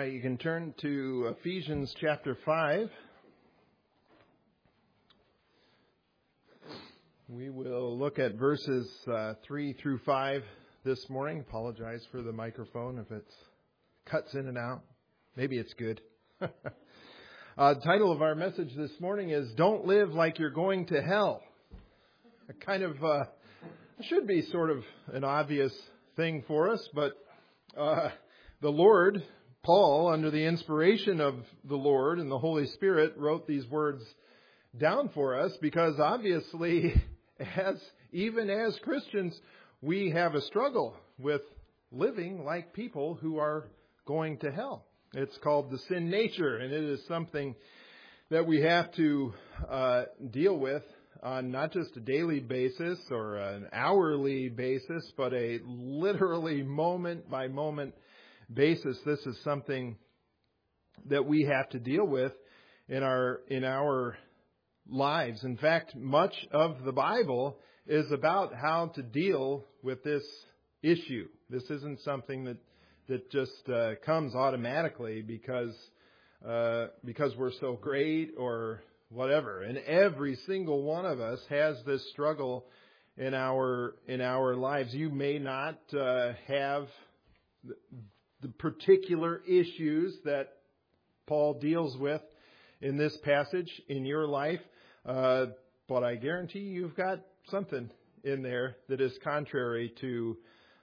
right, you can turn to Ephesians chapter 5. We will look at verses 3 through 5 this morning. Apologize for the microphone if it cuts in and out. Maybe it's good. The title of our message this morning is Don't Live Like You're Going to Hell. Should be sort of an obvious thing for us, but the Lord, Paul, under the inspiration of the Lord and the Holy Spirit, wrote these words down for us because obviously, even as Christians, we have a struggle with living like people who are going to hell. It's called the sin nature, and it is something that we have to deal with on not just a daily basis or an hourly basis, but a literally moment-by-moment basis. This is something that we have to deal with in our lives. In fact, much of the Bible is about how to deal with this issue. This isn't something that just comes automatically because we're so great or whatever. And every single one of us has this struggle in our lives. You may not have the particular issues that Paul deals with in this passage in your life, but I guarantee you've got something in there that is contrary to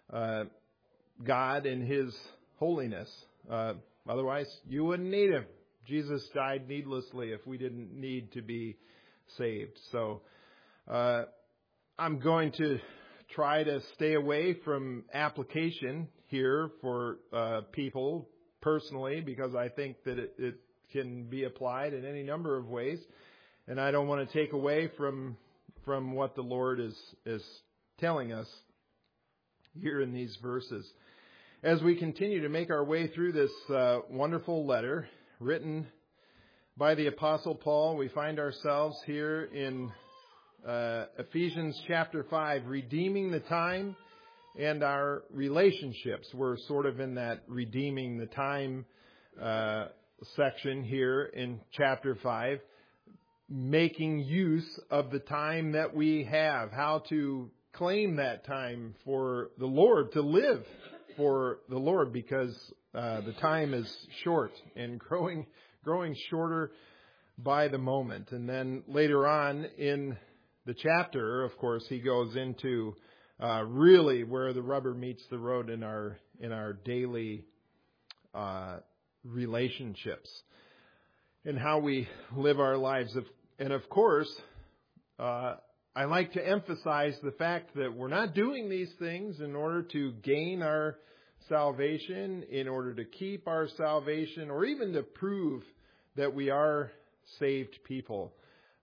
God and His holiness. Otherwise, you wouldn't need Him. Jesus died needlessly if we didn't need to be saved. So I'm going to try to stay away from application here for people personally, because I think that it can be applied in any number of ways, and I don't want to take away from what the Lord is telling us here in these verses. As we continue to make our way through this wonderful letter written by the Apostle Paul, we find ourselves here in Ephesians chapter 5, redeeming the time and our relationships. We're sort of in that redeeming the time section here in chapter 5, making use of the time that we have, how to claim that time for the Lord, to live for the Lord, because the time is short and growing shorter by the moment. And then later on in the chapter, of course, he goes into really where the rubber meets the road in our daily relationships and how we live our lives. And of course, I like to emphasize the fact that we're not doing these things in order to gain our salvation, in order to keep our salvation, or even to prove that we are saved people.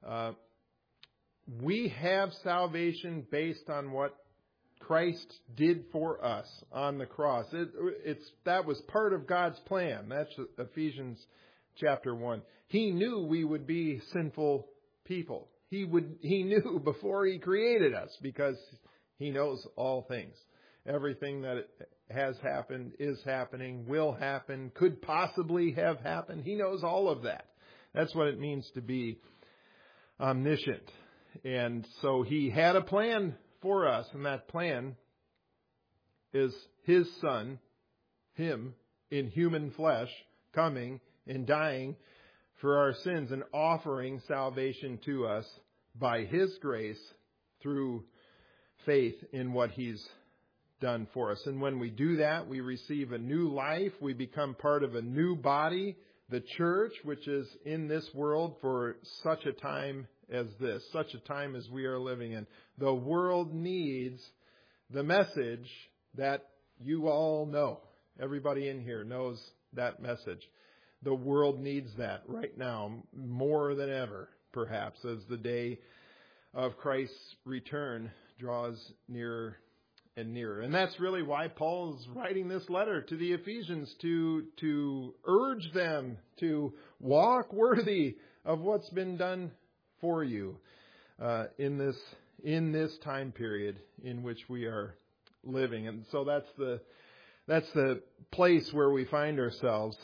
We have salvation based on what Christ did for us on the cross. That was part of God's plan. That's Ephesians chapter 1. He knew we would be sinful people. He knew before He created us, because He knows all things. Everything that has happened, is happening, will happen, could possibly have happened. He knows all of that. That's what it means to be omniscient. And so He had a plan for us, and that plan is His Son, Him in human flesh, coming and dying for our sins and offering salvation to us by His grace through faith in what He's done for us. And when we do that, we receive a new life. We become part of a new body, the church, which is in this world for such a time as this, such a time as we are living in. The world needs the message that you all know. Everybody in here knows that message. The world needs that right now more than ever, perhaps, as the day of Christ's return draws nearer and nearer. And that's really why Paul is writing this letter to the Ephesians, to urge them to walk worthy of what's been done for you in this time period in which we are living. And so that's the place where we find ourselves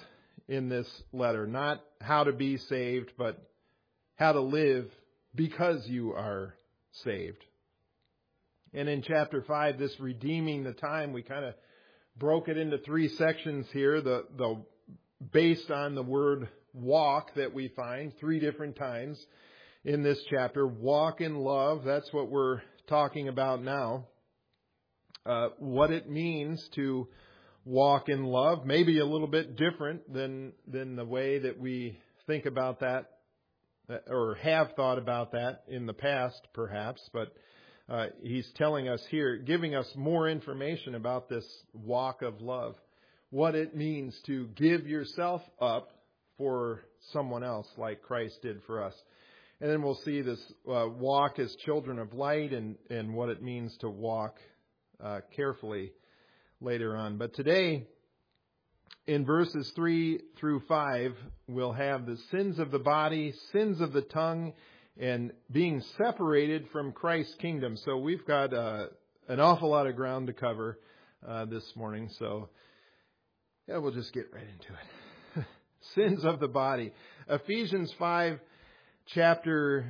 in this letter. Not how to be saved, but how to live because you are saved. And in chapter 5, this redeeming the time, we kind of broke it into 3 sections here. The based on the word walk that we find 3 different times in this chapter. Walk in love, that's what we're talking about now. What it means to walk in love, maybe a little bit different than the way that we think about that or have thought about that in the past, perhaps. But he's telling us here, giving us more information about this walk of love, what it means to give yourself up for someone else like Christ did for us. And then we'll see this walk as children of light and what it means to walk carefully later on. But today, in verses 3 through 5, we'll have the sins of the body, sins of the tongue, and being separated from Christ's kingdom. So we've got an awful lot of ground to cover this morning. So yeah, we'll just get right into it. Sins of the body. Ephesians chapter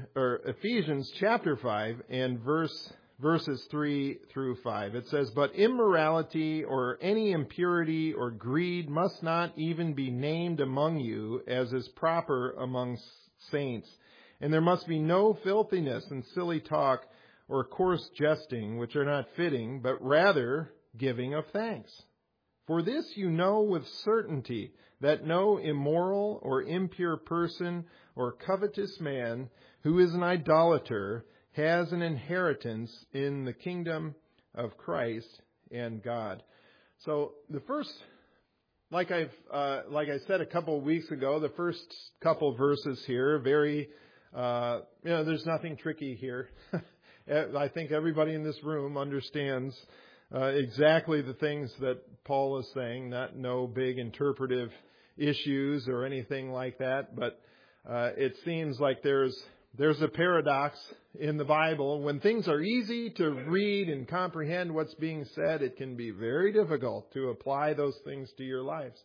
5 and verses 3 through 5. It says, "But immorality or any impurity or greed must not even be named among you, as is proper among saints. And there must be no filthiness and silly talk or coarse jesting, which are not fitting, but rather giving of thanks. For this you know with certainty, that no immoral or impure person or covetous man who is an idolater has an inheritance in the kingdom of Christ and God." So the first, like I said a couple of weeks ago, the first couple verses here, very, there's nothing tricky here. I think everybody in this room understands exactly the things that Paul is saying, no big interpretive issues or anything like that. But it seems like there's a paradox in the Bible. When things are easy to read and comprehend what's being said, it can be very difficult to apply those things to your lives.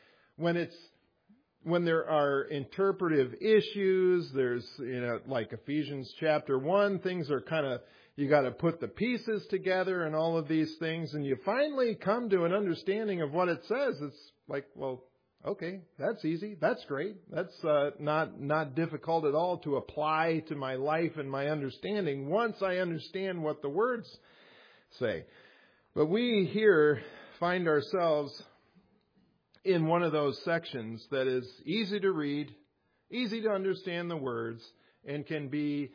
When there are interpretive issues, there's, like Ephesians chapter 1, things are kind of, you got to put the pieces together and all of these things, and you finally come to an understanding of what it says. It's like, well, okay, that's easy. That's great. That's not difficult at all to apply to my life and my understanding once I understand what the words say. But we here find ourselves in one of those sections that is easy to read, easy to understand the words, and can be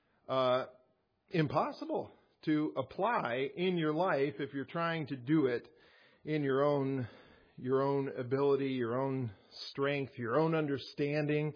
impossible to apply in your life if you're trying to do it in your own ability, your own strength, your own understanding.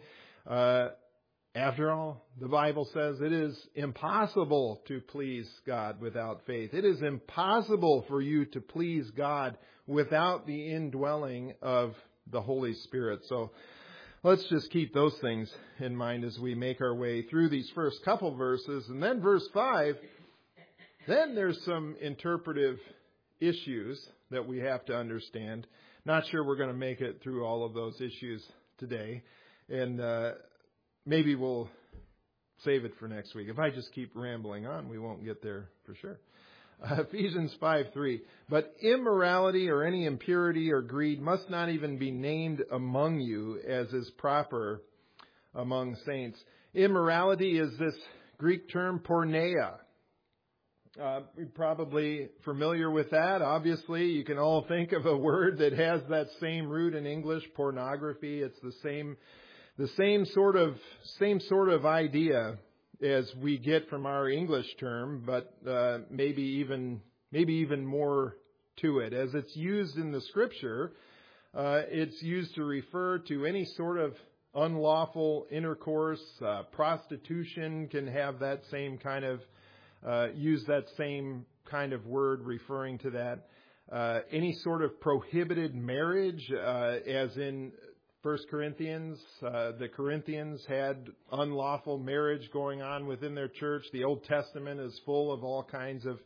After all, the Bible says it is impossible to please God without faith. It is impossible for you to please God without the indwelling of the Holy Spirit. So let's just keep those things in mind as we make our way through these first couple verses. And then verse 5, then there's some interpretive issues that we have to understand. Not sure we're going to make it through all of those issues today. And maybe we'll save it for next week. If I just keep rambling on, we won't get there for sure. Ephesians 5:3. "But immorality or any impurity or greed must not even be named among you, as is proper among saints." Immorality is this Greek term porneia. You're probably familiar with that. Obviously, you can all think of a word that has that same root in English, pornography. It's the same sort of idea as we get from our English term, but maybe even more to it. As it's used in the Scripture, it's used to refer to any sort of unlawful intercourse. Prostitution can have that same kind of use that same kind of word referring to that. Any sort of prohibited marriage, as in 1 Corinthians, the Corinthians had unlawful marriage going on within their church. The Old Testament is full of all kinds of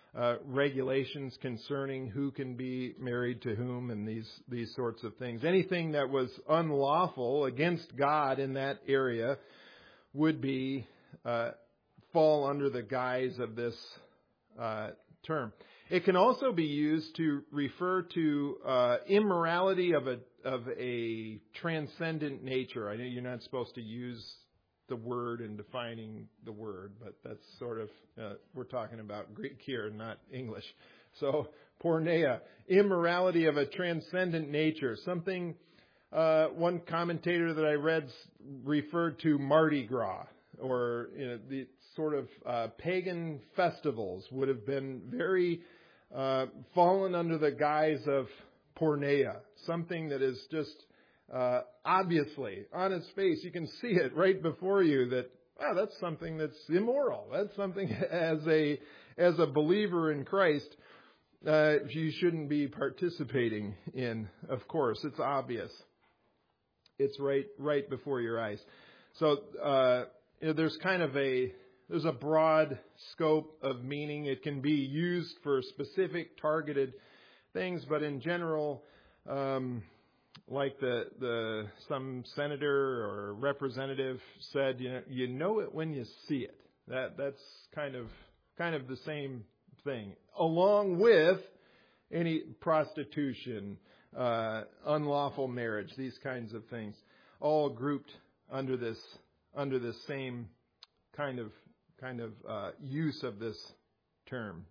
regulations concerning who can be married to whom and these sorts of things. Anything that was unlawful against God in that area would be fall under the guise of this term. It can also be used to refer to immorality of a transcendent nature. I know you're not supposed to use the word in defining the word, but that's sort of, we're talking about Greek here, not English. So, porneia, immorality of a transcendent nature. Something, one commentator that I read referred to Mardi Gras, or the sort of pagan festivals would have been very fallen under the guise of porneia, something that is just obviously on its face. You can see it right before you that, wow, that's something that's immoral. That's something as a believer in Christ you shouldn't be participating in. Of course, it's obvious. It's right before your eyes. So there's kind of there's a broad scope of meaning. It can be used for specific targeted things, but in general, like some senator or representative said, you know it when you see it. That's kind of the same thing, along with any prostitution, unlawful marriage, these kinds of things, all grouped under this same kind of use of this term.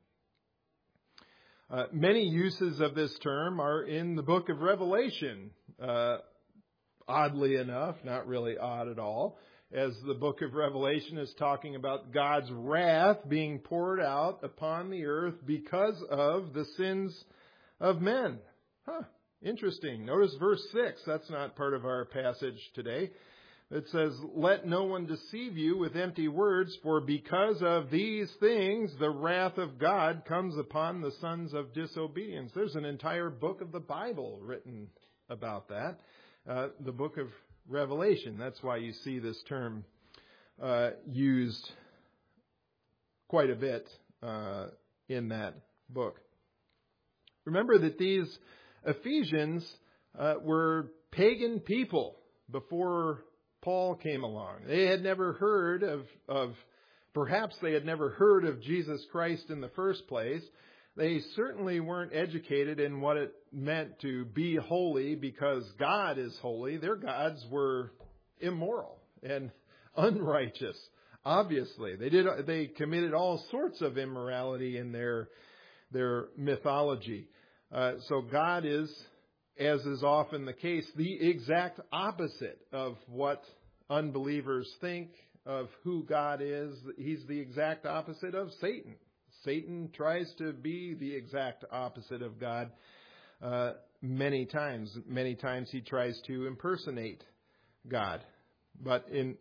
Many uses of this term are in the book of Revelation. Oddly enough, not really odd at all, as the book of Revelation is talking about God's wrath being poured out upon the earth because of the sins of men. Interesting. Notice verse 6. That's not part of our passage today. It says, "Let no one deceive you with empty words, for because of these things the wrath of God comes upon the sons of disobedience." There's an entire book of the Bible written about that, the book of Revelation. That's why you see this term used quite a bit in that book. Remember that these Ephesians were pagan people before Paul came along. They had never heard perhaps they had never heard of Jesus Christ in the first place. They certainly weren't educated in what it meant to be holy because God is holy. Their gods were immoral and unrighteous. Obviously, they committed all sorts of immorality in their mythology. So God is, as is often the case, the exact opposite of what unbelievers think of who God is. He's the exact opposite of Satan. Satan tries to be the exact opposite of God many times. Many times he tries to impersonate God. But in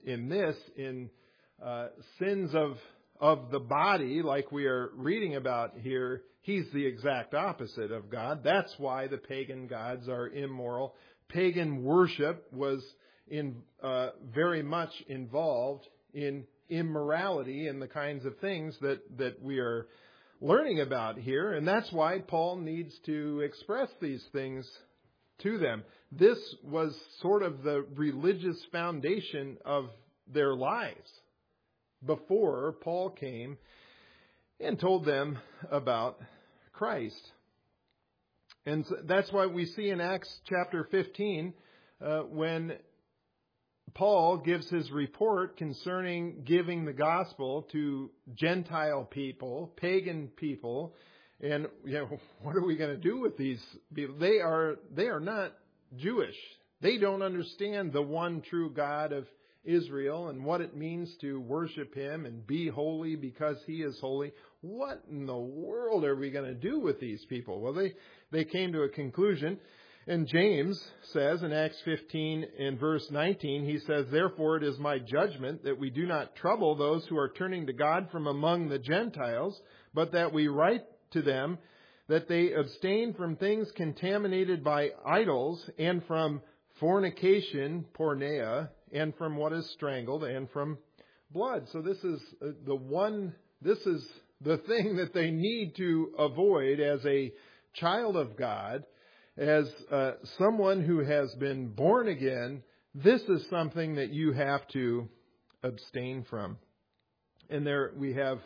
sins of the body, like we are reading about here, he's the exact opposite of God. That's why the pagan gods are immoral. Pagan worship was very much involved in immorality and the kinds of things that we are learning about here. And that's why Paul needs to express these things to them. This was sort of the religious foundation of their lives before Paul came and told them about Christ. And that's why we see in Acts chapter 15, when Paul gives his report concerning giving the gospel to Gentile people, pagan people, and what are we going to do with these people? They are not Jewish. They don't understand the one true God of Israel and what it means to worship him and be holy because he is holy. What in the world are we going to do with these people? Well, they came to a conclusion. And James says in Acts 15 and verse 19, he says, "Therefore it is my judgment that we do not trouble those who are turning to God from among the Gentiles, but that we write to them that they abstain from things contaminated by idols and from fornication, porneia, and from what is strangled, and from blood." So this is the thing that they need to avoid as a child of God, as someone who has been born again. This is something that you have to abstain from. And there we have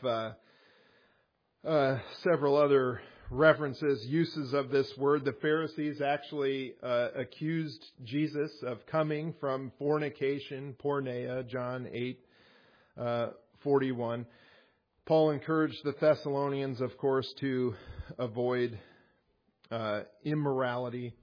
several other references, uses of this word. The Pharisees actually accused Jesus of coming from fornication, porneia, John 8:41. Paul encouraged the Thessalonians, of course, to avoid immorality.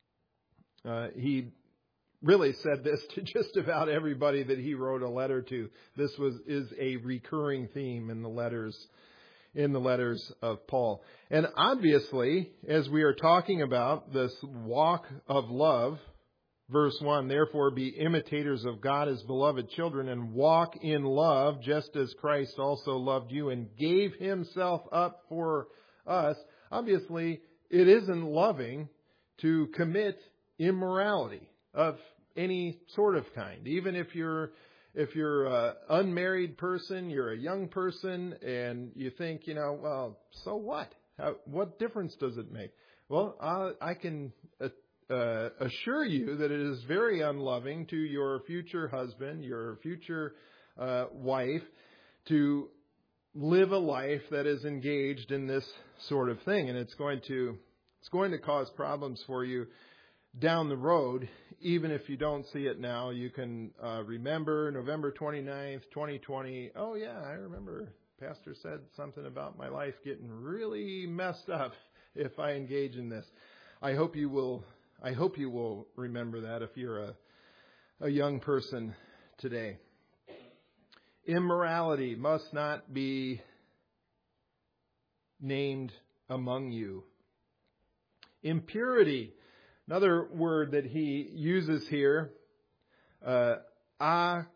He really said this to just about everybody that he wrote a letter to. This is a recurring theme in the letters of Paul. And obviously, as we are talking about this walk of love, verse 1, therefore be imitators of God as beloved children and walk in love, just as Christ also loved you and gave himself up for us. Obviously, it isn't loving to commit immorality of any sort of kind. Even if you're an unmarried person, you're a young person, and you think, well, so what? What difference does it make? Well, I can assure you that it is very unloving to your future husband, your future wife, to live a life that is engaged in this sort of thing, and it's going to cause problems for you down the road. Even if you don't see it now, you can remember November 29th, 2020. Oh yeah, I remember Pastor said something about my life getting really messed up if I engage in this. I hope you will remember that if you're a young person today. Immorality must not be named among you. Impurity, another word that he uses here, akatharsia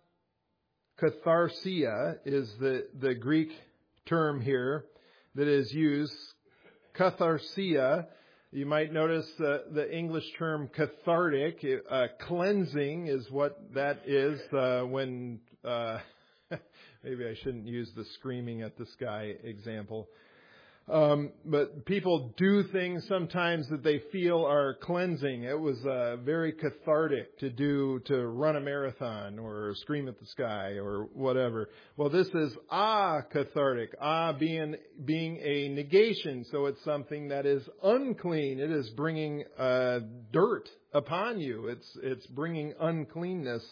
is the Greek term here that is used. Katharsia, you might notice the English term cathartic, cleansing is what that is when, maybe I shouldn't use the screaming at the sky example. But people do things sometimes that they feel are cleansing. It was very cathartic to run a marathon or scream at the sky or whatever. Well, this is cathartic. Being a negation. So it's something that is unclean. It is bringing dirt upon you. It's bringing uncleanness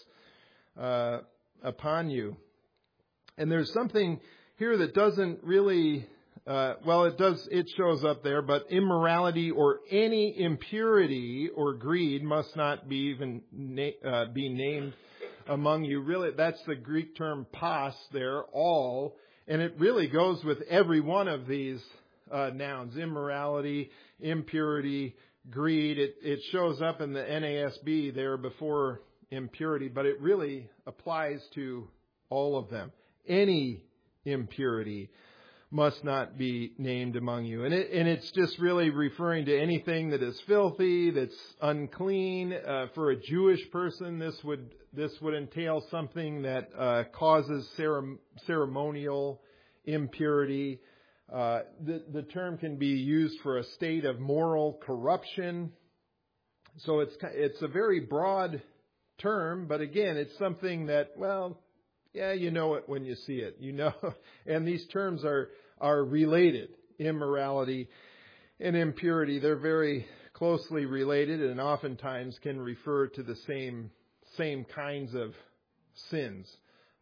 upon you. And there's something here that doesn't really... it shows up there, but immorality or any impurity or greed must not be named among you. Really, that's the Greek term pas there, all, and it really goes with every one of these nouns: immorality, impurity, greed. It shows up in the NASB there before impurity, but it really applies to all of them. Any impurity must not be named among you. And it's just really referring to anything that is filthy, that's unclean. For a Jewish person, this would entail something that causes ceremonial impurity. The term can be used for a state of moral corruption. So it's a very broad term, but again, it's something that, yeah, you know it when you see it, and these terms are related. Immorality and impurity, they're very closely related and oftentimes can refer to the same kinds of sins.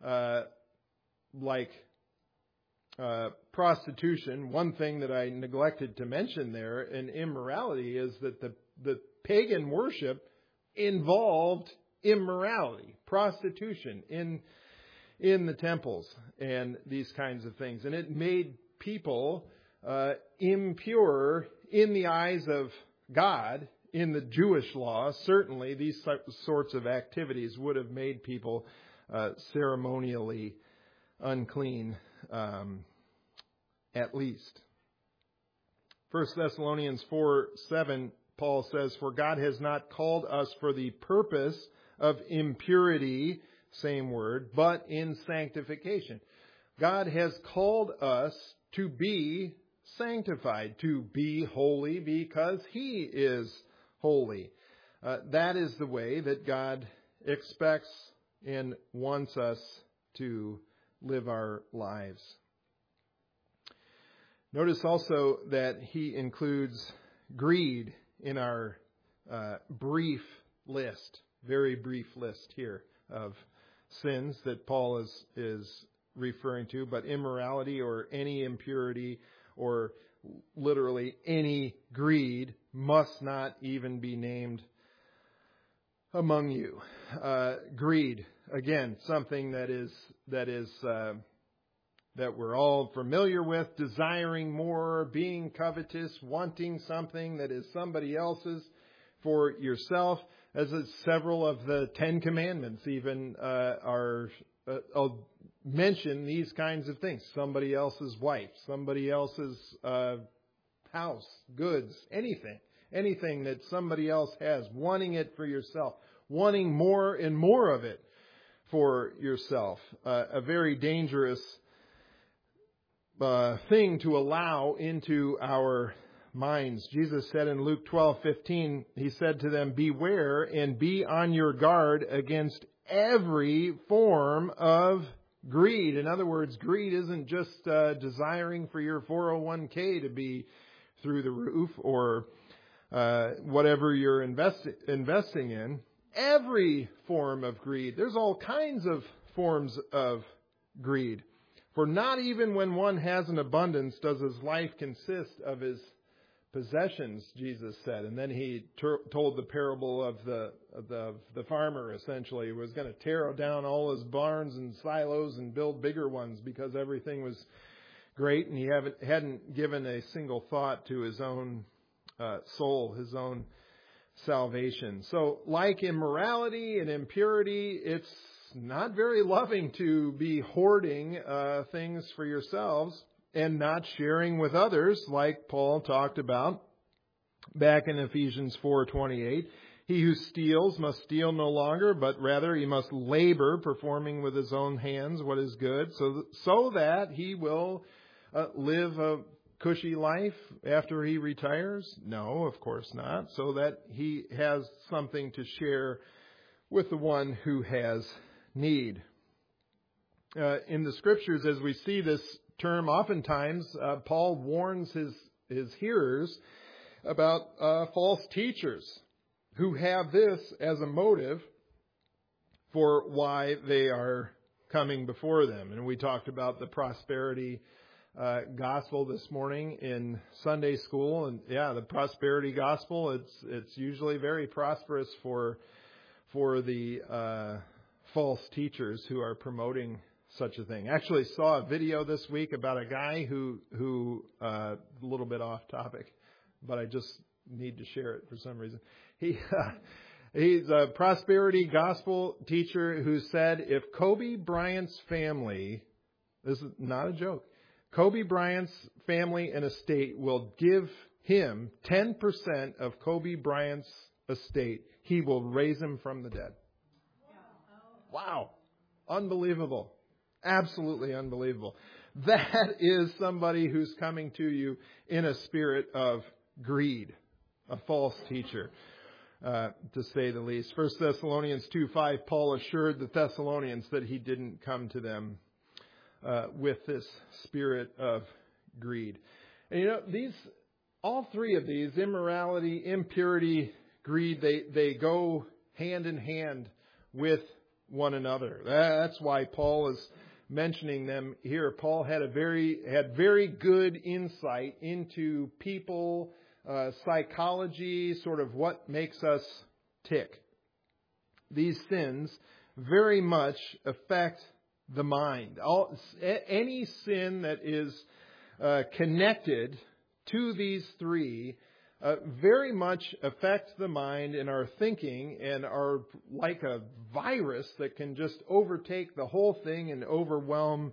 Like prostitution, one thing that I neglected to mention there in immorality is that the pagan worship involved immorality, prostitution in the temples and these kinds of things. And it made people impure in the eyes of God. In the Jewish law, certainly these sorts of activities would have made people ceremonially unclean, at least. 1 Thessalonians 4:7, Paul says, "For God has not called us for the purpose of impurity," same word, "but in sanctification." God has called us to be sanctified, to be holy because He is holy. That is the way that God expects and wants us to live our lives. Notice also that He includes greed in our brief list, very brief list here of sins that Paul is referring to, but immorality or any impurity or literally any greed must not even be named among you. Greed, again, something that we're all familiar with, desiring more, being covetous, wanting something that is somebody else's for yourself, as several of the Ten Commandments even mention these kinds of things. Somebody else's wife, somebody else's house, goods, anything that somebody else has, wanting it for yourself, wanting more and more of it for yourself. A very dangerous thing to allow into our minds. Jesus said in Luke 12:15, He said to them, "Beware and be on your guard against every form of greed." In other words, greed isn't just desiring for your 401k to be through the roof or whatever you're investing in. Every form of greed. There's all kinds of forms of greed. For not even when one has an abundance does his life consist of his possessions, Jesus said. And then He told the parable of the farmer, essentially, who was going to tear down all his barns and silos and build bigger ones because everything was great, and he hadn't given a single thought to his own soul, his own salvation. So, like immorality and impurity, it's not very loving to be hoarding things for yourselves and not sharing with others, like Paul talked about back in Ephesians 4:28. He who steals must steal no longer, but rather he must labor, performing with his own hands what is good, so that he will live a cushy life after he retires? No, of course not. So that he has something to share with the one who has need. In the Scriptures, as we see this term, oftentimes Paul warns his hearers about false teachers who have this as a motive for why they are coming before them. And we talked about the prosperity gospel this morning in Sunday school. And the prosperity gospel, it's usually very prosperous for the false teachers who are promoting such a thing. Actually saw a video this week about a guy who a little bit off topic, but I just need to share it for some reason. He's a prosperity gospel teacher who said if Kobe Bryant's family, this is not a joke, Kobe Bryant's family and estate will give him 10% of Kobe Bryant's estate, he will raise him from the dead. Wow. Unbelievable. Absolutely unbelievable. That is somebody who's coming to you in a spirit of greed, a false teacher, to say the least. 1 Thessalonians 2:5, Paul assured the Thessalonians that he didn't come to them with this spirit of greed. And all three of these, immorality, impurity, greed, they go hand in hand with one another. That's why Paul is mentioning them here. Paul had very good insight into people, psychology, sort of what makes us tick. These sins very much affect the mind. Any sin that is connected to these three very much affect the mind and our thinking, and are like a virus that can just overtake the whole thing and overwhelm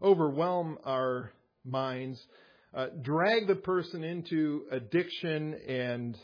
our minds, drag the person into addiction, and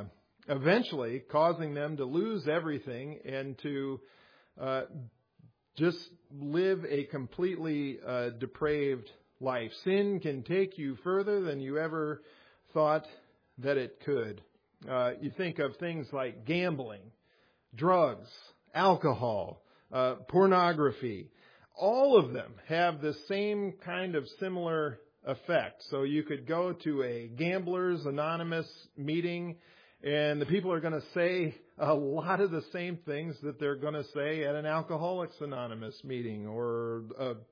eventually causing them to lose everything and to just live a completely depraved life. Sin can take you further than you ever thought that it could. You think of things like gambling, drugs, alcohol, pornography. All of them have the same kind of similar effect. So you could go to a Gamblers Anonymous meeting, and the people are going to say a lot of the same things that they're going to say at an Alcoholics Anonymous meeting or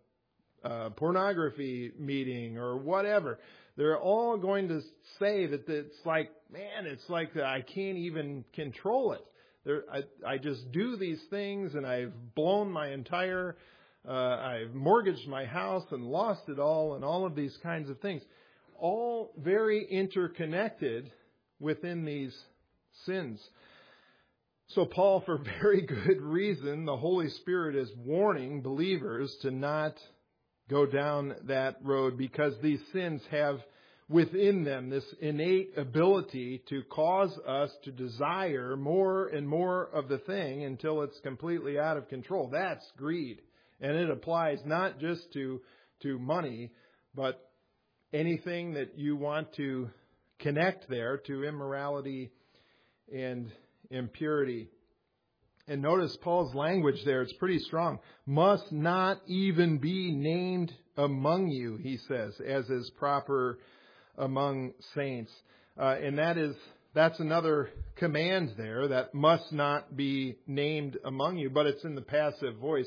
a pornography meeting or whatever. They're all going to say that it's like I can't even control it. I just do these things, and I've blown my entire, I've mortgaged my house and lost it all, and all of these kinds of things. All very interconnected within these sins. So Paul, for very good reason, the Holy Spirit is warning believers to not go down that road, because these sins have within them this innate ability to cause us to desire more and more of the thing until it's completely out of control. That's greed. And it applies not just to money, but anything that you want to connect there to immorality and impurity. And notice Paul's language there. It's pretty strong. Must not even be named among you, he says, as is proper among saints. And that's another command there, that must not be named among you, but it's in the passive voice.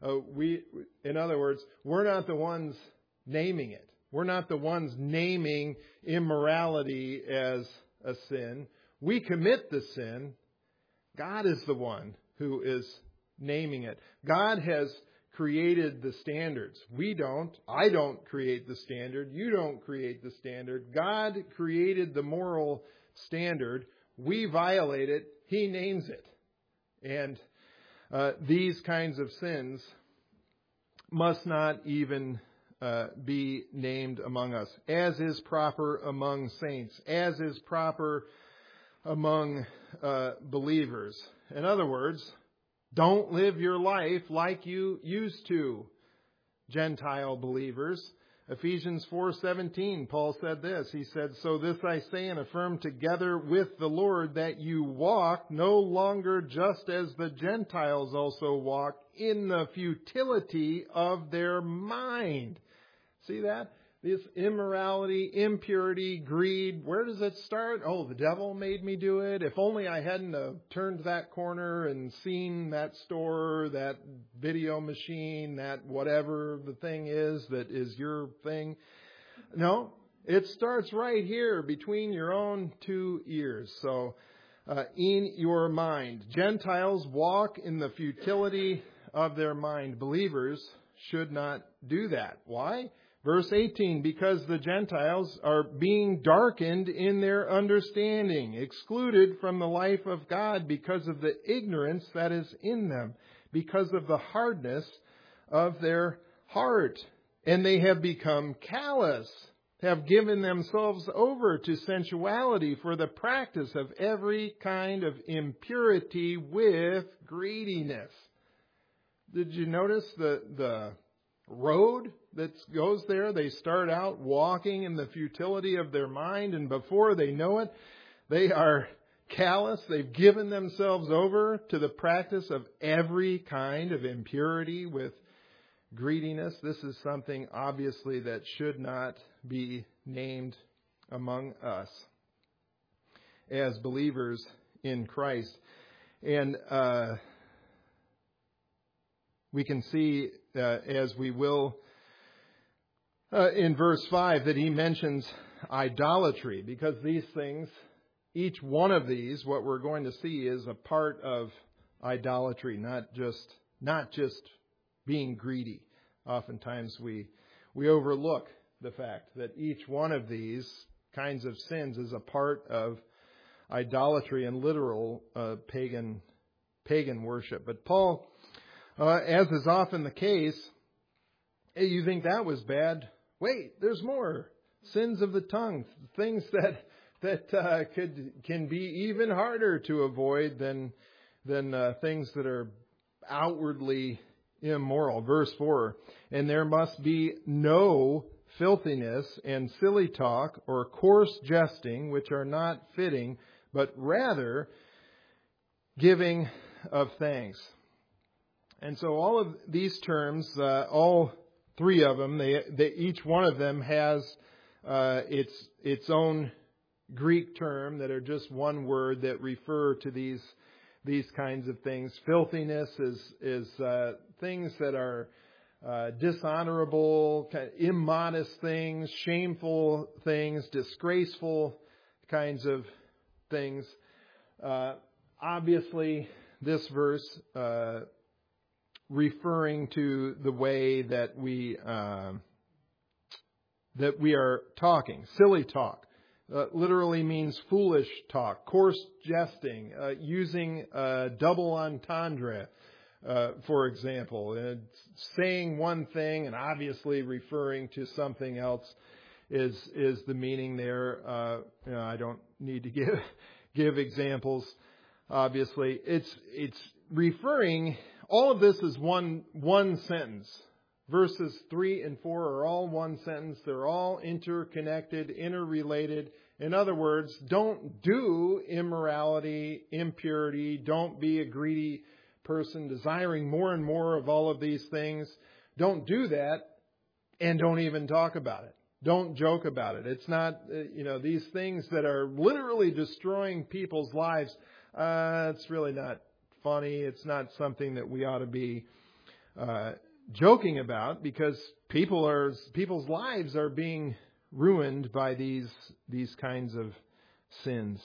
In other words, we're not the ones naming it. We're not the ones naming immorality as a sin. We commit the sin. God is the one who is naming it. God has created the standards. We don't. I don't create the standard. You don't create the standard. God created the moral standard. We violate it. He names it. And these kinds of sins must not even be named among us, as is proper among saints, as is proper among believers. In other words, don't live your life like you used to, Gentile believers. Ephesians 4:17, Paul said this. He said, "So this I say and affirm together with the Lord, that you walk no longer just as the Gentiles also walk, in the futility of their mind." See that? This immorality, impurity, greed, where does it start? Oh, the devil made me do it. If only I hadn't turned that corner and seen that store, that video machine, that whatever the thing is that is your thing. No, it starts right here between your own two ears. So, in your mind. Gentiles walk in the futility of their mind. Believers should not do that. Why? Verse 18, because the Gentiles are being darkened in their understanding, excluded from the life of God because of the ignorance that is in them, because of the hardness of their heart. And they have become callous, have given themselves over to sensuality for the practice of every kind of impurity with greediness. Did you notice the road that goes there? They start out walking in the futility of their mind, and before they know it, they are callous. They've given themselves over to the practice of every kind of impurity with greediness. This is something obviously that should not be named among us as believers in Christ. And we can see, as we will in verse 5, that he mentions idolatry, because these things, each one of these, what we're going to see, is a part of idolatry, not just being greedy. Oftentimes we overlook the fact that each one of these kinds of sins is a part of idolatry and literal pagan worship. But Paul, as is often the case, hey, you think that was bad? Wait, there's more. Sins of the tongue, things that can be even harder to avoid than things that are outwardly immoral. Verse 4, and there must be no filthiness and silly talk or coarse jesting, which are not fitting, but rather giving of thanks. And so all of these terms, all three of them, each one of them has its own Greek term that are just one word that refer to these kinds of things. Filthiness is things that are dishonorable, immodest things, shameful things, disgraceful kinds of things. Obviously, this verse referring to the way that we are talking, silly talk. Literally means foolish talk, coarse jesting, using double entendre, for example. Saying one thing and obviously referring to something else is the meaning there. I don't need to give examples. Obviously, it's referring. All of this is one sentence. Verses 3 and 4 are all one sentence. They're all interconnected, interrelated. In other words, don't do immorality, impurity. Don't be a greedy person desiring more and more of all of these things. Don't do that, and don't even talk about it. Don't joke about it. It's not, these things that are literally destroying people's lives. It's really not funny. It's not something that we ought to be joking about, because people's lives are being ruined by these kinds of sins.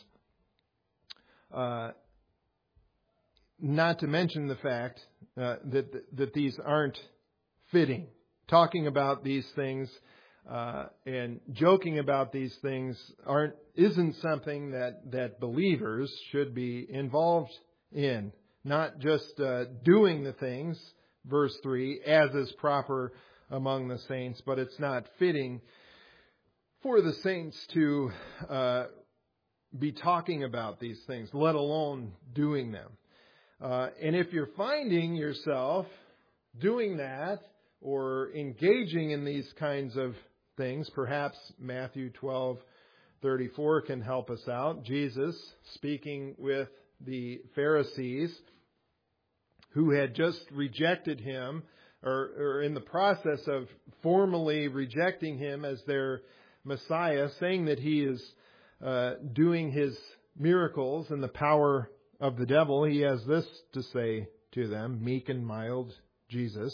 Not to mention the fact that these aren't fitting. Talking about these things and joking about these things isn't something that believers should be involved in. Not just doing the things, verse 3, as is proper among the saints, but it's not fitting for the saints to be talking about these things, let alone doing them. And if you're finding yourself doing that or engaging in these kinds of things, perhaps Matthew 12:34 can help us out. Jesus, speaking with the Pharisees who had just rejected him, or in the process of formally rejecting him as their Messiah, saying that he is doing his miracles in the power of the devil, he has this to say to them, meek and mild Jesus,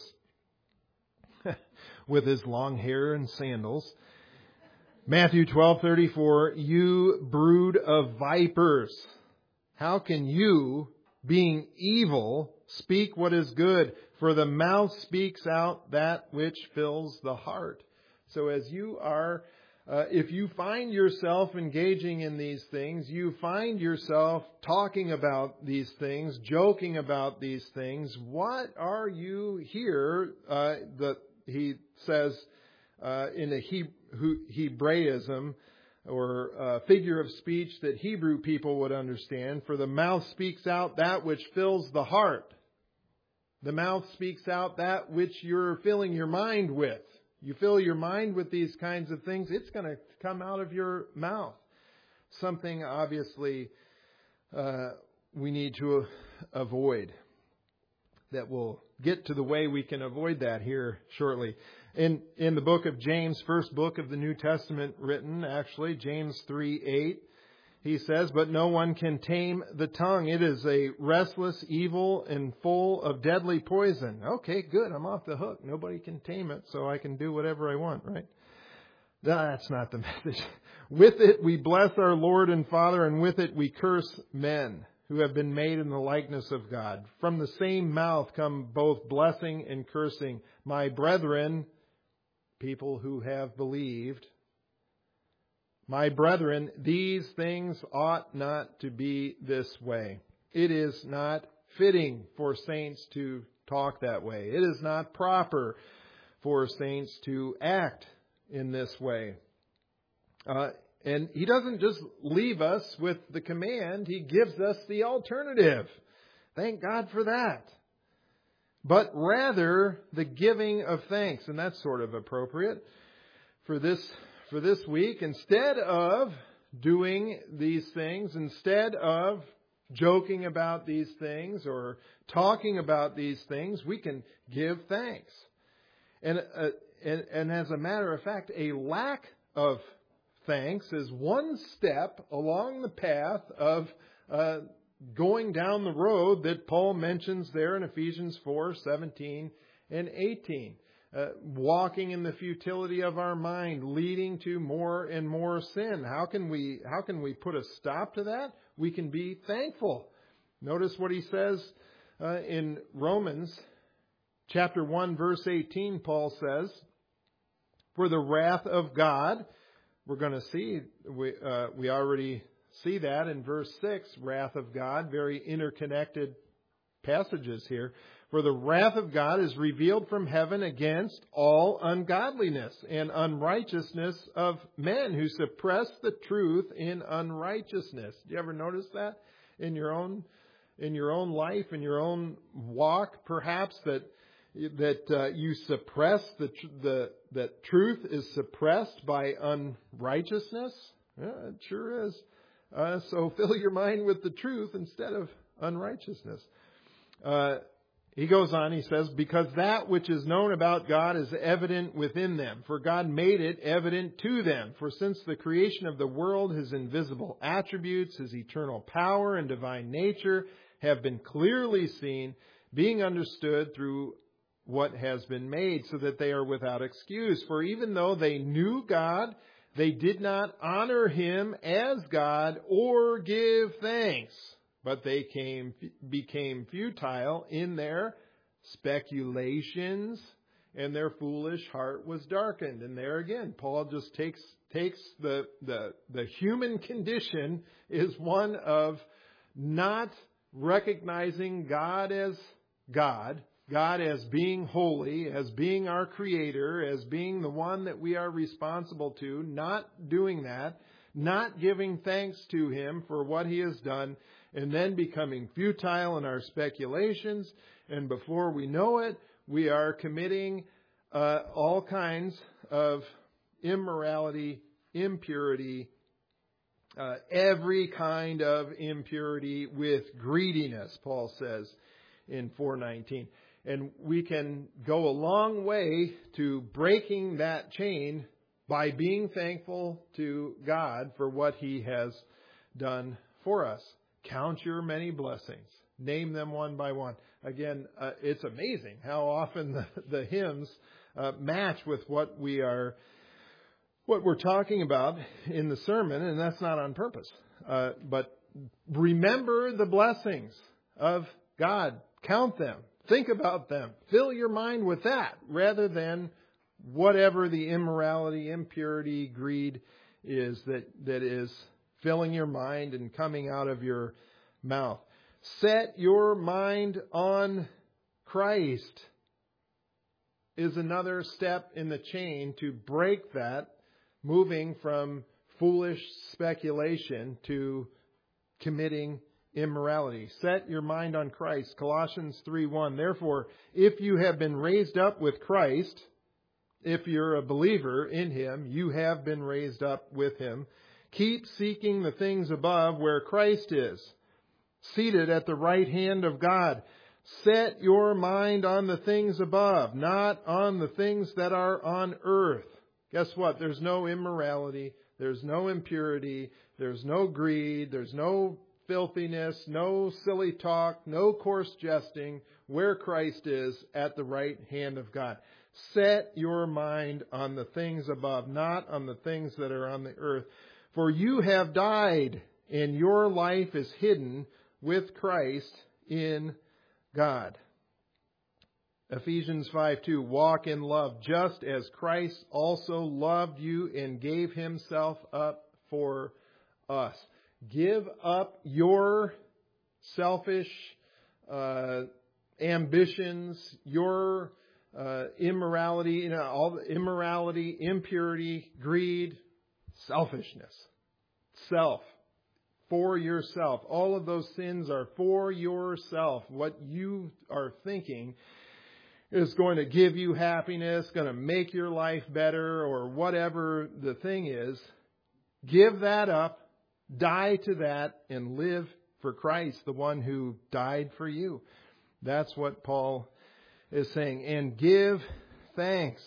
with his long hair and sandals. Matthew 12:34, you brood of vipers, how can you, being evil, speak what is good? For the mouth speaks out that which fills the heart. So as you are, if you find yourself engaging in these things, you find yourself talking about these things, joking about these things, what are you here? He says in a Hebraism, or figure of speech that Hebrew people would understand, for the mouth speaks out that which fills the heart. The mouth speaks out that which you're filling your mind with. You fill your mind with these kinds of things, it's going to come out of your mouth. Something obviously we need to avoid. That we'll get to the way we can avoid that here shortly. In the book of James, first book of the New Testament written, actually, James 3:8, he says, but no one can tame the tongue. It is a restless evil and full of deadly poison. Okay, good. I'm off the hook. Nobody can tame it, so I can do whatever I want, right? That's not the message. With it we bless our Lord and Father, and with it we curse men who have been made in the likeness of God. From the same mouth come both blessing and cursing. My brethren, people who have believed, my brethren, these things ought not to be this way. It is not fitting for saints to talk that way. It is not proper for saints to act in this way. And he doesn't just leave us with the command, he gives us the alternative. Thank God for that. but rather the giving of thanks. And that's sort of appropriate for this week. Instead of doing these things, instead of joking about these things or talking about these things, we can give thanks. And as a matter of fact, a lack of thanks is one step along the path of going down the road that Paul mentions there in Ephesians 4:17 and 18. Walking in the futility of our mind, leading to more and more sin. How can we put a stop to that? We can be thankful. Notice what he says in Romans chapter 1, verse 18. Paul says, "For the wrath of God," we're going to see, we already see that in verse 6, wrath of God, very interconnected passages here. "For the wrath of God is revealed from heaven against all ungodliness and unrighteousness of men who suppress the truth in unrighteousness." Do you ever notice that in your own life, in your own walk, perhaps, that you suppress that truth is suppressed by unrighteousness? Yeah, it sure is. So fill your mind with the truth instead of unrighteousness. He goes on, he says, "Because that which is known about God is evident within them, for God made it evident to them. For since the creation of the world, His invisible attributes, His eternal power and divine nature have been clearly seen, being understood through what has been made, so that they are without excuse. For even though they knew God, they did not honor Him as God or give thanks. But they became futile in their speculations, and their foolish heart was darkened." And there again, Paul just takes the human condition is one of not recognizing God as God, God as being holy, as being our Creator, as being the one that we are responsible to, not doing that, not giving thanks to Him for what He has done, and then becoming futile in our speculations. And before we know it, we are committing all kinds of immorality, impurity, every kind of impurity with greediness, Paul says in 4:19. And we can go a long way to breaking that chain by being thankful to God for what He has done for us. Count your many blessings. Name them one by one. Again, it's amazing how often the hymns match with what we're talking about in the sermon, and that's not on purpose. But remember the blessings of God. Count them. Think about them. Fill your mind with that, rather than whatever the immorality, impurity, greed is that is filling your mind and coming out of your mouth. Set your mind on Christ is another step in the chain to break that, moving from foolish speculation to committing immorality. Set your mind on Christ. Colossians 3:1. "Therefore, if you have been raised up with Christ," if you're a believer in Him, you have been raised up with Him. "Keep seeking the things above where Christ is, seated at the right hand of God." Set your mind on the things above, not on the things that are on earth. Guess what? There's no immorality. There's no impurity. There's no greed. There's no filthiness, no silly talk, no coarse jesting, where Christ is at the right hand of God. Set your mind on the things above, not on the things that are on the earth. "For you have died, and your life is hidden with Christ in God." Ephesians 5:2. "Walk in love, just as Christ also loved you and gave Himself up for us." Give up your selfish ambitions, your immorality, all the immorality, impurity, greed, selfishness, self, for yourself. All of those sins are for yourself, what you are thinking. is going to give you happiness, going to make your life better, or whatever the thing is. Give that up, die to that, and live for Christ, the one who died for you. That's what Paul is saying. And give thanks.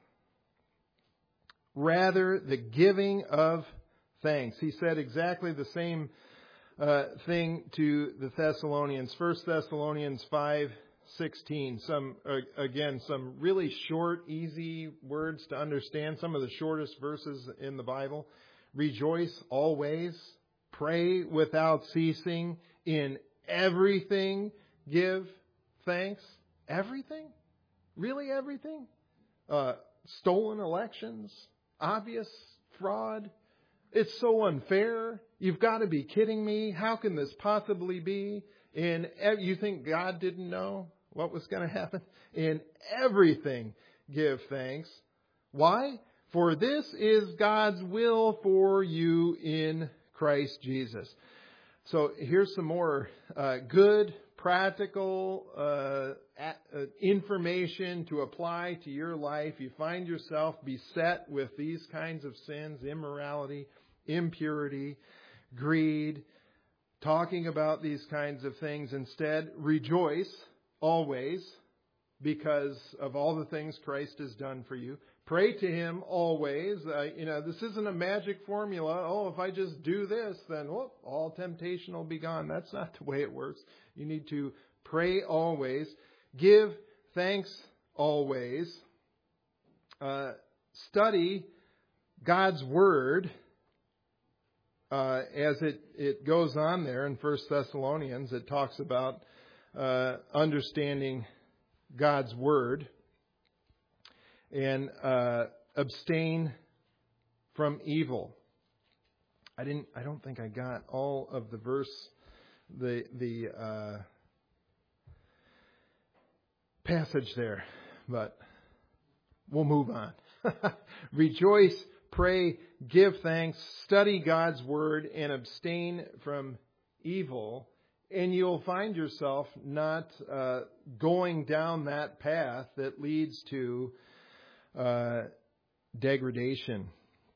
Rather, the giving of thanks. He said exactly the same thing to the Thessalonians. 1 Thessalonians 5:16. Some really short, easy words to understand. Some of the shortest verses in the Bible. Rejoice always. Pray without ceasing. In everything give thanks. Everything? Really everything? Stolen elections? Obvious fraud? It's so unfair. You've got to be kidding me. How can this possibly be? And you think God didn't know what was going to happen? In everything give thanks. Why? For this is God's will for you in Christ Jesus. So here's some more good, practical information to apply to your life. You find yourself beset with these kinds of sins, immorality, impurity, greed, talking about these kinds of things. Instead, rejoice always because of all the things Christ has done for you. Pray to Him always. This isn't a magic formula. Oh, if I just do this, then all temptation will be gone. That's not the way it works. You need to pray always. Give thanks always. Study God's Word as it goes on there in 1 Thessalonians. It talks about understanding God's Word. And abstain from evil. I don't think I got all of the verse, the passage there, but we'll move on. Rejoice, pray, give thanks, study God's Word, and abstain from evil. And you'll find yourself not going down that path that leads to degradation.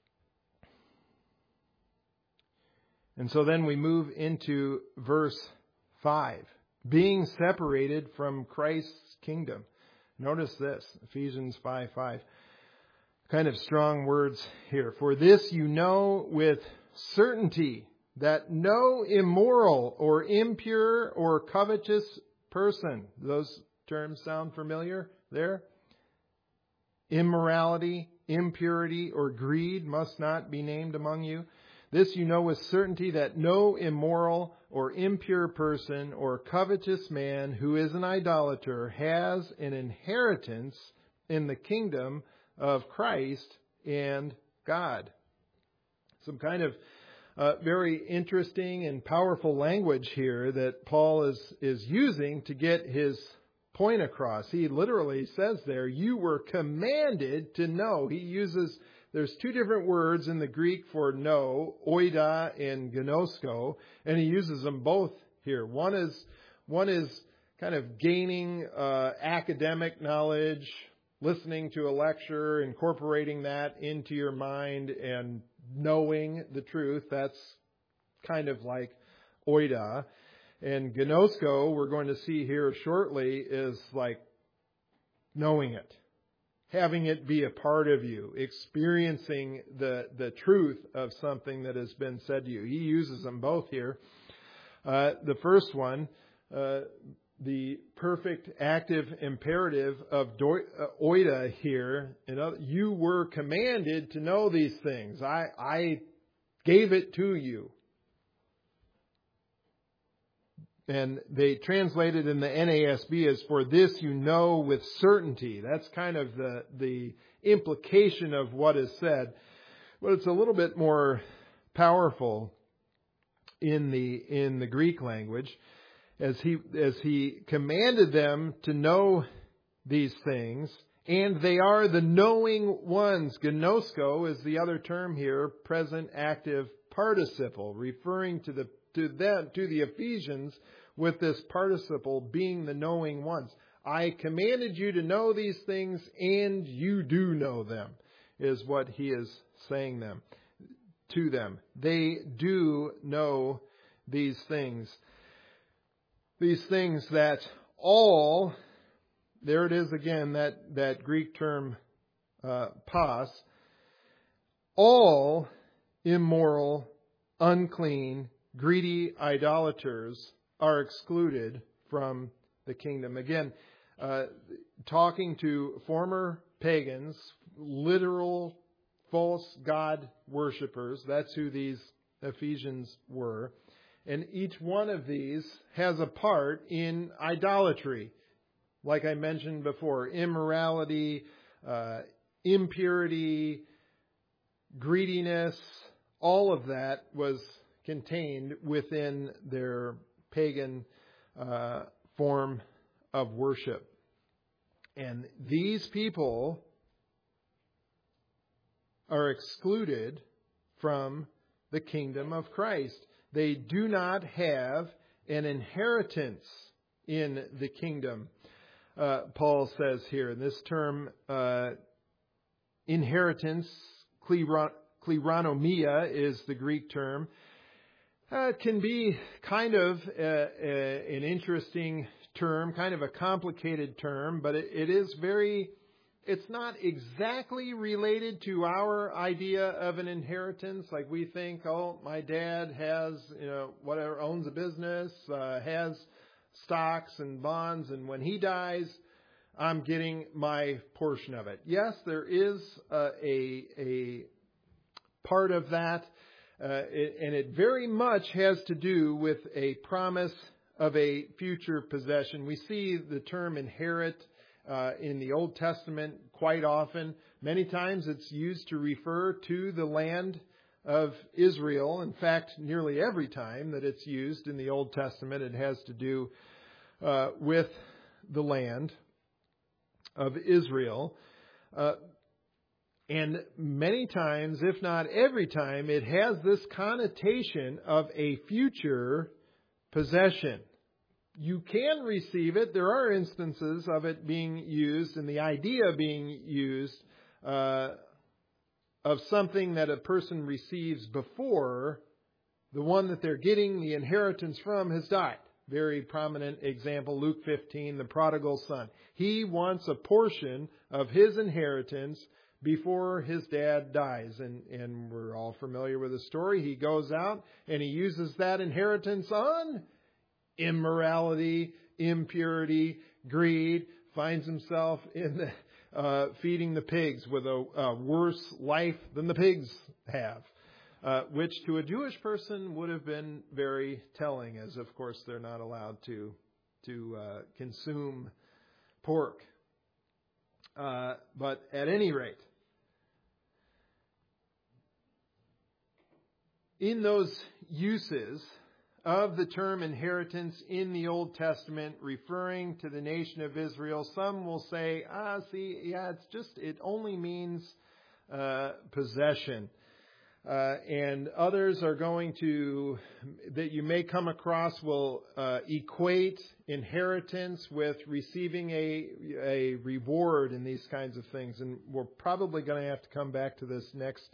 And so then we move into verse 5. Being separated from Christ's kingdom. Notice this, Ephesians 5:5. Kind of strong words here. For this you know with certainty that no immoral or impure or covetous person. Those terms sound familiar there? Immorality, impurity, or greed must not be named among you. This you know with certainty that no immoral or impure person or covetous man who is an idolater has an inheritance in the kingdom of Christ and God. Some kind of very interesting and powerful language here that Paul is using to get his point across. He literally says there, you were commanded to know. There's two different words in the Greek for know, oida and gnosko, and he uses them both here. One is kind of gaining academic knowledge, listening to a lecture, incorporating that into your mind and knowing the truth. That's kind of like oida. And gnosko, we're going to see here shortly, is like knowing it. Having it be a part of you. Experiencing the truth of something that has been said to you. He uses them both here. The first one, the perfect active imperative of oida here. You were commanded to know these things. I gave it to you. And they translate it in the NASB as, for this you know with certainty. That's kind of the implication of what is said. But it's a little bit more powerful in the Greek language. As he commanded them to know these things, and they are the knowing ones. Gnosko is the other term here, present active participle, referring to the Ephesians with this participle being the knowing ones. I commanded you to know these things, and you do know them, is what he is saying to them. They do know these things. These things that all, there it is again, that Greek term pas, all immoral, unclean, greedy idolaters are excluded from the kingdom. Again, talking to former pagans, literal false god worshippers. That's who these Ephesians were. And each one of these has a part in idolatry. Like I mentioned before, immorality, impurity, greediness, all of that was contained within their pagan form of worship. And these people are excluded from the kingdom of Christ. They do not have an inheritance in the kingdom. Paul says here, this term inheritance, kleronomia is the Greek term. It can be kind of an interesting term, kind of a complicated term, but it's not exactly related to our idea of an inheritance. Like we think, oh, my dad has, whatever, owns a business, has stocks and bonds, and when he dies, I'm getting my portion of it. Yes, there is a part of that, and it very much has to do with a promise of a future possession. We see the term inherit in the Old Testament quite often. Many times it's used to refer to the land of Israel. In fact, nearly every time that it's used in the Old Testament, it has to do with the land of Israel. And many times, if not every time, it has this connotation of a future possession. You can receive it. There are instances of it being used and the idea being used of something that a person receives before the one that they're getting the inheritance from has died. Very prominent example, Luke 15, the prodigal son. He wants a portion of his inheritance before his dad dies. And we're all familiar with the story. He goes out and he uses that inheritance on immorality, impurity, greed, finds himself in feeding the pigs with a worse life than the pigs have, which to a Jewish person would have been very telling, as of course they're not allowed to consume pork. But at any rate, in those uses of the term inheritance in the Old Testament, referring to the nation of Israel, some will say, it only means possession. And others are going to, that you may come across, will equate inheritance with receiving a reward in these kinds of things. And we're probably going to have to come back to this next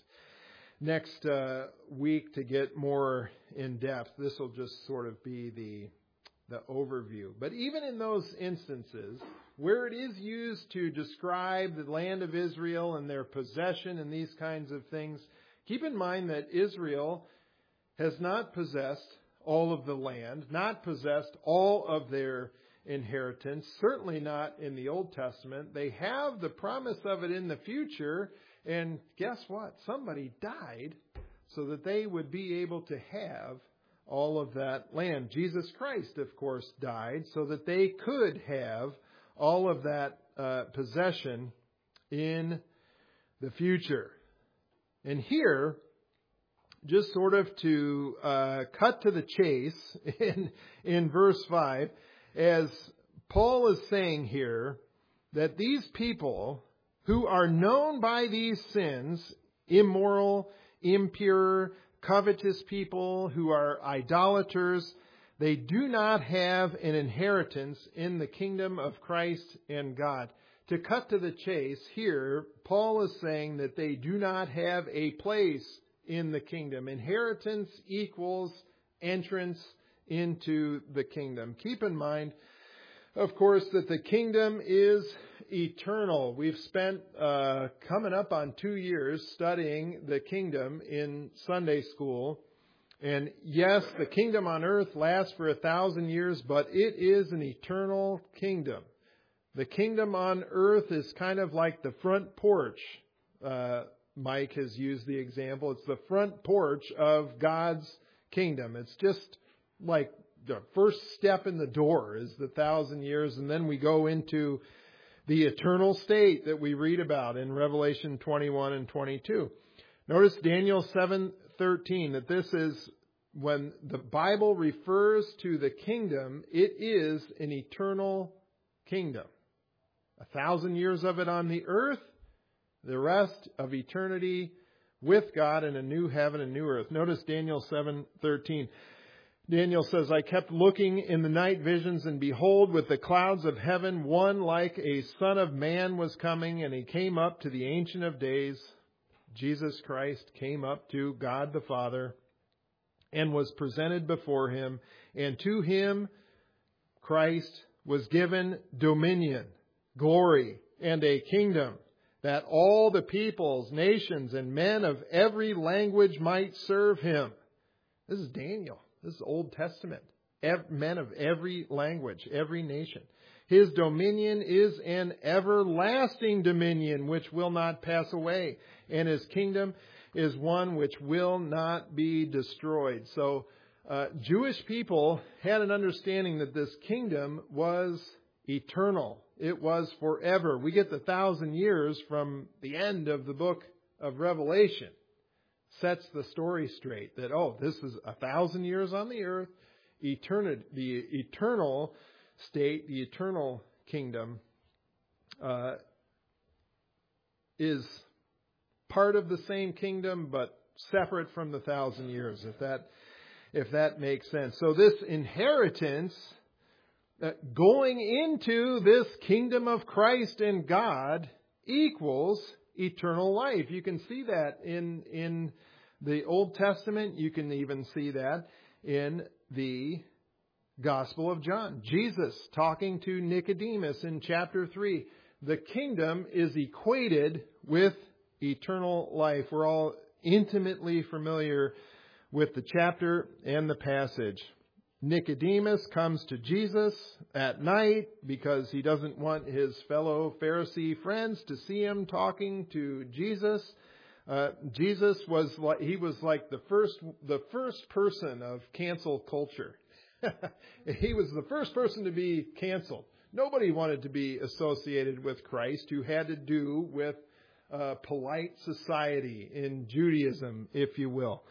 week to get more in depth. This will just sort of be the overview. But even in those instances where it is used to describe the land of Israel and their possession and these kinds of things, keep in mind that Israel has not possessed all of the land, not possessed all of their inheritance, certainly not in the Old Testament. They have the promise of it in the future. And guess what? Somebody died so that they would be able to have all of that land. Jesus Christ, of course, died so that they could have all of that possession in the future. And here, just sort of to cut to the chase in verse 5, as Paul is saying here that these people who are known by these sins, immoral, impure, covetous people who are idolaters, They do not have an inheritance in the kingdom of Christ and God. To cut to the chase, here, Paul is saying that they do not have a place in the kingdom. Inheritance equals entrance into the kingdom. Keep in mind, of course, that the kingdom is eternal. We've spent coming up on 2 years studying the kingdom in Sunday school. And yes, the kingdom on earth lasts for 1,000 years, but it is an eternal kingdom. The kingdom on earth is kind of like the front porch. Mike has used the example. It's the front porch of God's kingdom. It's just like the first step in the door is the 1,000 years, and then we go into the eternal state that we read about in Revelation 21 and 22. Notice Daniel 7:13, that this is when the Bible refers to the kingdom, it is an eternal kingdom. 1,000 years of it on the earth, the rest of eternity with God in a new heaven and new earth. Notice Daniel 7:13. Daniel says, I kept looking in the night visions, and behold, with the clouds of heaven, one like a son of man was coming, and he came up to the Ancient of Days. Jesus Christ came up to God the Father and was presented before him. And to him, Christ, was given dominion, glory, and a kingdom, that all the peoples, nations, and men of every language might serve him. This is Daniel. This is Old Testament. Men of every language, every nation. His dominion is an everlasting dominion which will not pass away, and his kingdom is one which will not be destroyed. So Jewish people had an understanding that this kingdom was eternal. It was forever. We get the 1,000 years from the end of the book of Revelation. Sets the story straight that, this is 1,000 years on the earth, eternity, the eternal state, the eternal kingdom is part of the same kingdom, but separate from the 1,000 years, if that makes sense. So this inheritance, going into this kingdom of Christ and God, equals eternal life. You can see that in the Old Testament. You can even see that in the Gospel of John. Jesus talking to Nicodemus in chapter 3. The kingdom is equated with eternal life. We're all intimately familiar with the chapter and the passage. Nicodemus comes to Jesus at night because he doesn't want his fellow Pharisee friends to see him talking to Jesus. Jesus was like the first person of cancel culture. He was the first person to be canceled. Nobody wanted to be associated with Christ, who had to do with polite society in Judaism, if you will.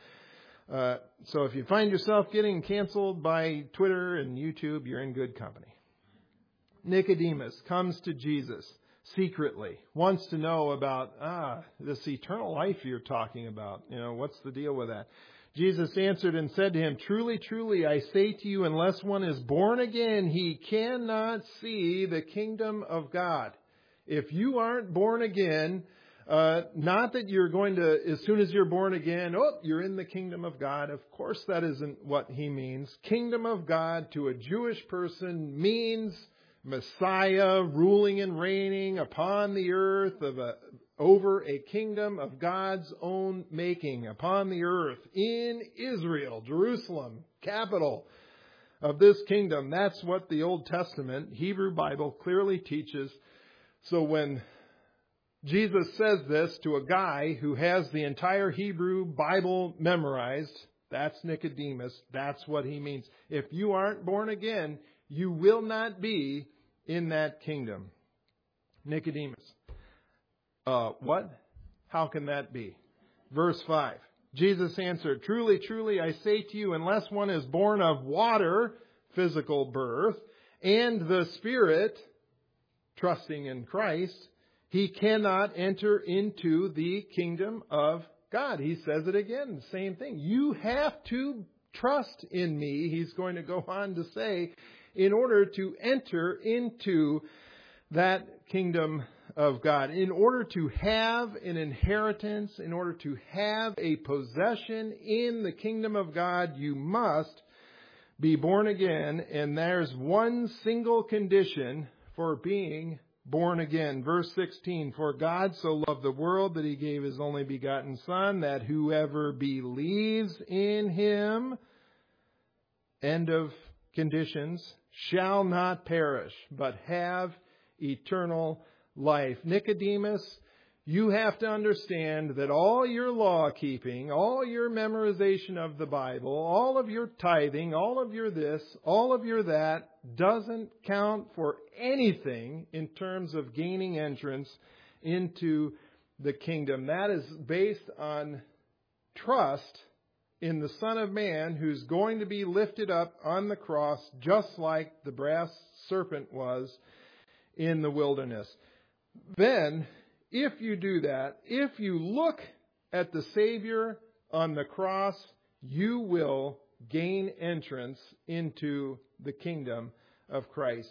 So if you find yourself getting canceled by Twitter and YouTube, you're in good company. Nicodemus comes to Jesus secretly, wants to know about this eternal life you're talking about. What's the deal with that? Jesus answered and said to him, Truly, truly, I say to you, unless one is born again, he cannot see the kingdom of God. If you aren't born again, not that you're going to, as soon as you're born again, you're in the kingdom of God. Of course, that isn't what he means. Kingdom of God to a Jewish person means Messiah ruling and reigning upon the earth over a kingdom of God's own making upon the earth in Israel, Jerusalem, capital of this kingdom. That's what the Old Testament Hebrew Bible clearly teaches. So when Jesus says this to a guy who has the entire Hebrew Bible memorized, that's Nicodemus. That's what he means. If you aren't born again, you will not be in that kingdom. Nicodemus. What? How can that be? Verse 5. Jesus answered, Truly, truly, I say to you, unless one is born of water, physical birth, and the Spirit, trusting in Christ, he cannot enter into the kingdom of God. He says it again, the same thing. You have to trust in me, he's going to go on to say, in order to enter into that kingdom of God. In order to have an inheritance, in order to have a possession in the kingdom of God, you must be born again. And there's one single condition for being born again. Verse 16, for God so loved the world that he gave his only begotten Son, that whoever believes in him, end of conditions, shall not perish, but have eternal life. Nicodemus, you have to understand that all your law keeping, all your memorization of the Bible, all of your tithing, all of your this, all of your that, doesn't count for anything in terms of gaining entrance into the kingdom. That is based on trust in the Son of Man, who's going to be lifted up on the cross just like the brass serpent was in the wilderness. Then, if you do that, if you look at the Savior on the cross, you will gain entrance into the kingdom of Christ.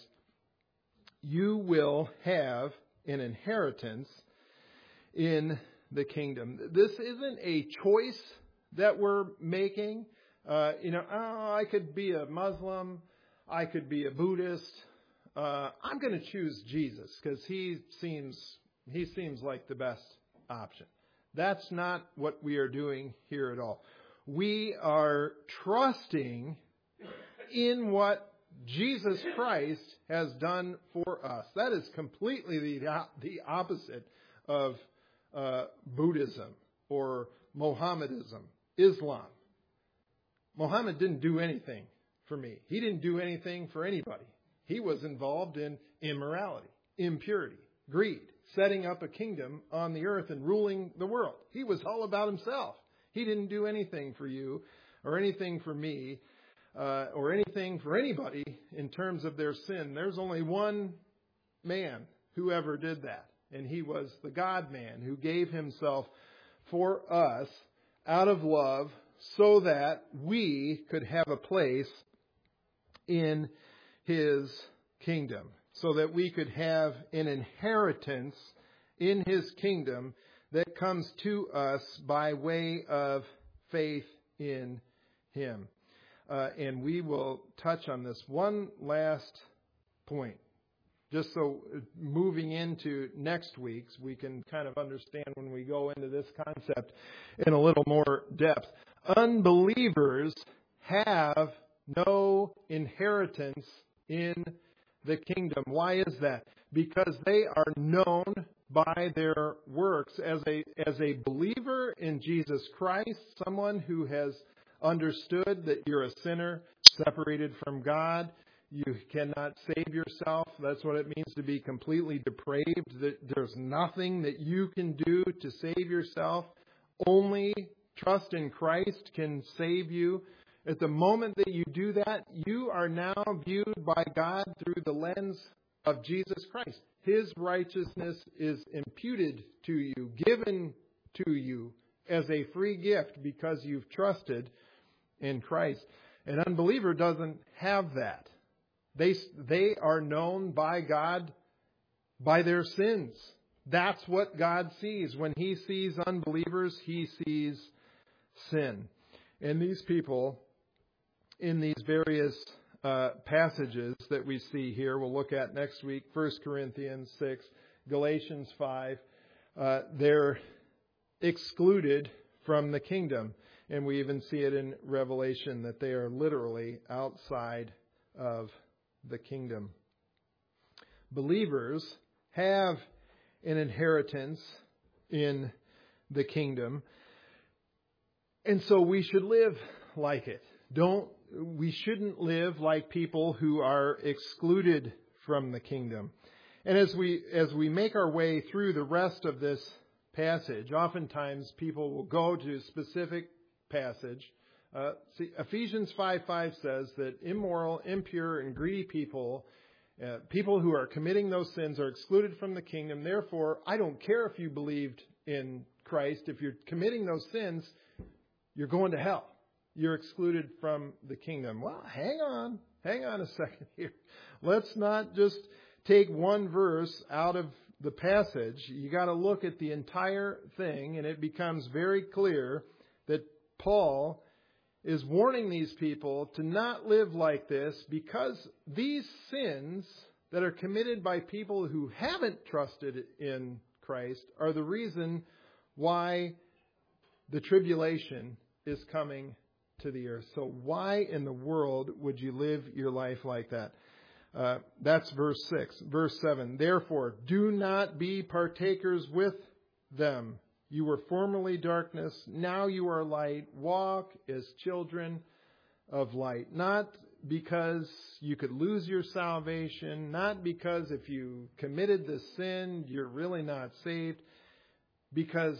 You will have an inheritance in the kingdom. This isn't a choice that we're making. I could be a Muslim. I could be a Buddhist. I'm going to choose Jesus because he seems like the best option. That's not what we are doing here at all. We are trusting in what Jesus Christ has done for us. That is completely the opposite of Buddhism or Mohammedanism, Islam. Muhammad didn't do anything for me. He didn't do anything for anybody. He was involved in immorality, impurity, greed, setting up a kingdom on the earth and ruling the world. He was all about himself. He didn't do anything for you or anything for me or anything for anybody in terms of their sin. There's only one man who ever did that, and he was the God-man who gave himself for us out of love so that we could have a place in his kingdom, so that we could have an inheritance in his kingdom that comes to us by way of faith in him. And we will touch on this one last point, just so moving into next week's, we can kind of understand when we go into this concept in a little more depth. Unbelievers have no inheritance in the kingdom. Why is that? Because they are known by their works. As a believer in Jesus Christ, someone who has understood that you're a sinner separated from God, you cannot save yourself. That's what it means to be completely depraved. That there's nothing that you can do to save yourself. Only trust in Christ can save you. At the moment that you do that, you are now viewed by God through the lens of Jesus Christ. His righteousness is imputed to you, given to you as a free gift because you've trusted in Christ. An unbeliever doesn't have that. They are known by God by their sins. That's what God sees. When He sees unbelievers, He sees sin. And these people, in these various passages that we see here, we'll look at next week, 1 Corinthians 6, Galatians 5, they're excluded from the kingdom. And we even see it in Revelation that they are literally outside of the kingdom. Believers have an inheritance in the kingdom. And so we should live like it. We shouldn't live like people who are excluded from the kingdom. And as we make our way through the rest of this passage, oftentimes people will go to a specific passage. Ephesians 5:5 says that immoral, impure, and greedy people, people who are committing those sins, are excluded from the kingdom. Therefore, I don't care if you believed in Christ. If you're committing those sins, you're going to hell. you're excluded from the kingdom. Well, hang on a second here. Let's not just take one verse out of the passage. You got to look at the entire thing, and it becomes very clear that Paul is warning these people to not live like this, because these sins that are committed by people who haven't trusted in Christ are the reason why the tribulation is coming to the earth. So why in the world would you live your life like that? That's verse 6. Verse 7, therefore, do not be partakers with them. You were formerly darkness, now you are light. Walk as children of light. Not because you could lose your salvation, not because if you committed the sin, you're really not saved. Because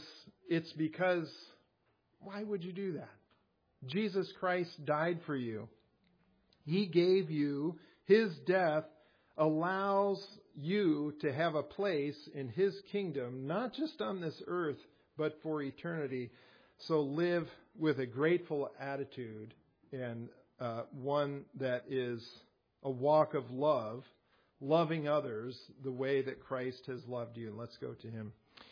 why would you do that? Jesus Christ died for you. He gave you, His death allows you to have a place in His kingdom, not just on this earth, but for eternity. So live with a grateful attitude, and one that is a walk of love, loving others the way that Christ has loved you. Let's go to Him.